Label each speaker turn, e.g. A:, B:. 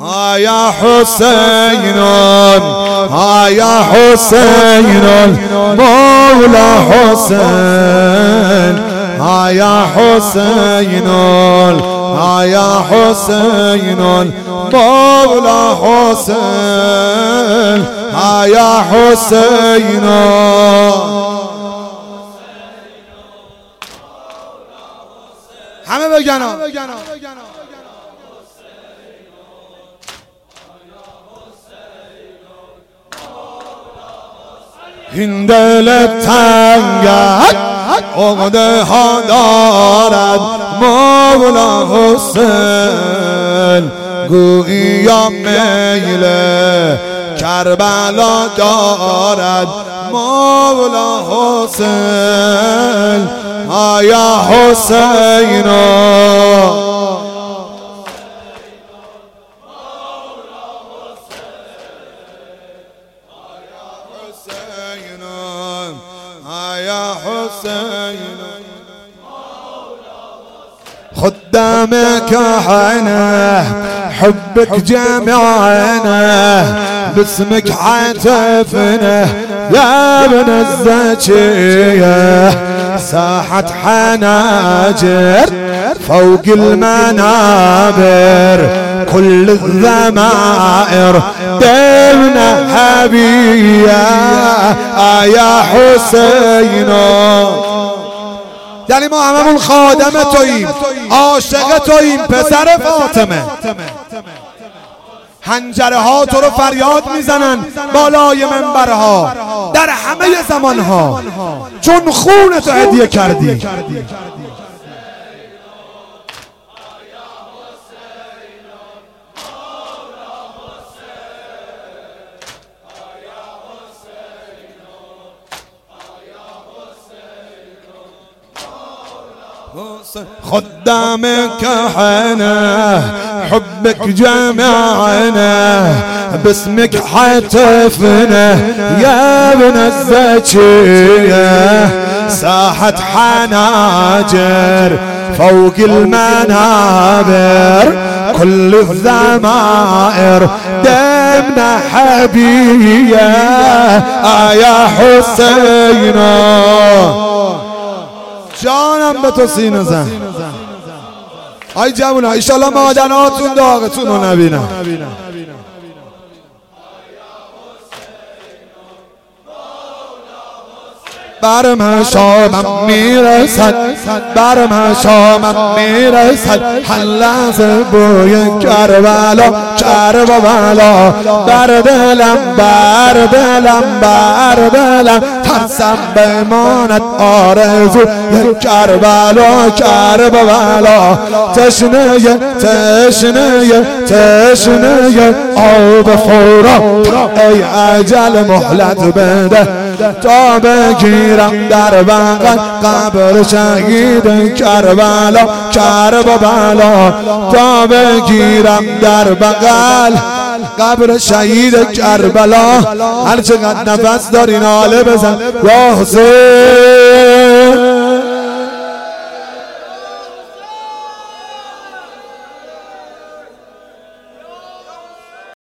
A: يا حسين يا حسين مولا حسين يا حسين يا حسين مولا حسين يا حسين همه بگن این دل تنگت عقده ها دارد مولا حسین گویا میل کربلا دارد مولا حسین یا حسین يا حسين خدامك عينه حبك جمعنا باسمك عتفنا يا ابن الزكية ساحة حناجر فوق المنابر كل الذمائر دمنا حبيا يا حسين یعنی ما هممون خادم توییم، عاشق توییم پسر فاطمه. حنجره ها تو رو فریاد میزنن بالای منبرها در همه زمانها چون خون تو هدیه کردی. خدامك حنا حبك جمعنا باسمك حتفنا يا ابن الزكية ساحة حناجر فوق المنابر كل الذمائر دمنا حبية يا حسين جانم به تو سینه زن. ای جوونا ایشالله مادراتون داغتون رو نبینم. بر من شامم میرسد بر من شامم میرسد هر لحظه بوی کربلا کربلا بر دلم ترسم بماند آرزو یک کربلا کربلا تشنه آب فورا ای اجل مهلت بده تا بگیرم در بغل قبر شهید کربلا تا بگیرم در بغل قبر شهید کربلا هر چقدر نفس داری ناله بزن یا حسین